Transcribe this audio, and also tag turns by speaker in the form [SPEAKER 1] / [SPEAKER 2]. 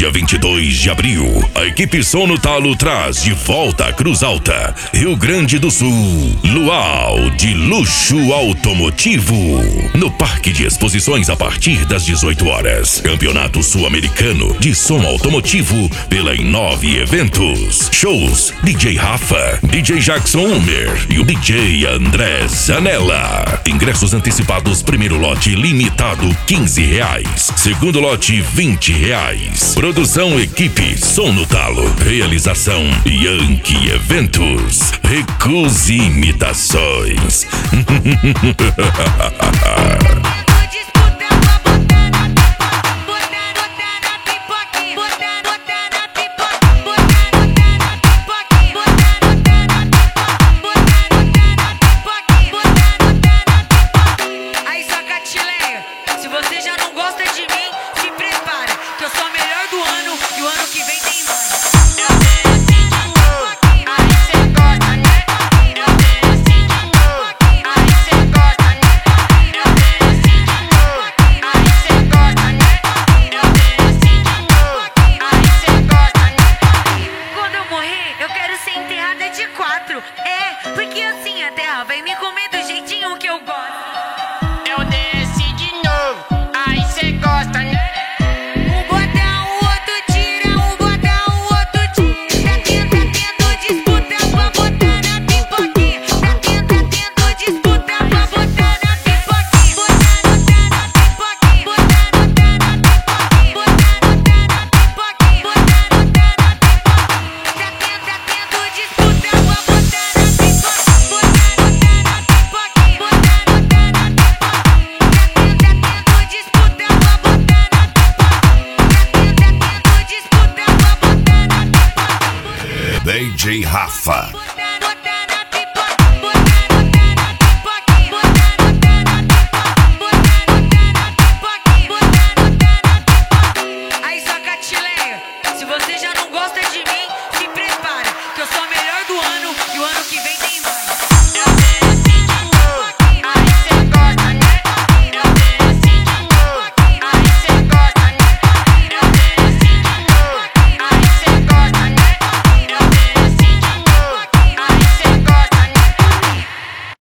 [SPEAKER 1] dia 22 de abril, a equipe Som no Talo traz de volta a Cruz Alta, Rio Grande do Sul, Luau de Luxo Automotivo, no Parque de Exposições a partir das 18 horas. Campeonato Sul-Americano de Som Automotivo pela Inove Eventos. Shows DJ Rafa, DJ Jackson Humer e o DJ André Zanella. Ingressos antecipados, primeiro lote limitado R$15, segundo lote R$20. Produção equipe Som no Talo. Realização Yankee Eventos. Recuse imitações.
[SPEAKER 2] Porque assim a terra vai me comer do jeitinho que eu gosto.
[SPEAKER 3] Eu desci de novo, aí cê gosta, né?
[SPEAKER 2] Um botão, o outro tira, um botão, o outro tira. Tá tendo disputa pra botar na pipoquinha. Tá tendo disputa pra botar na pipoquinha. Botar na pipoquinha, botar na pipoquinha, botar na pipoquinha, botar na pipoquinha. Tá tendo disputa pra botar na
[SPEAKER 1] DJ Rafa.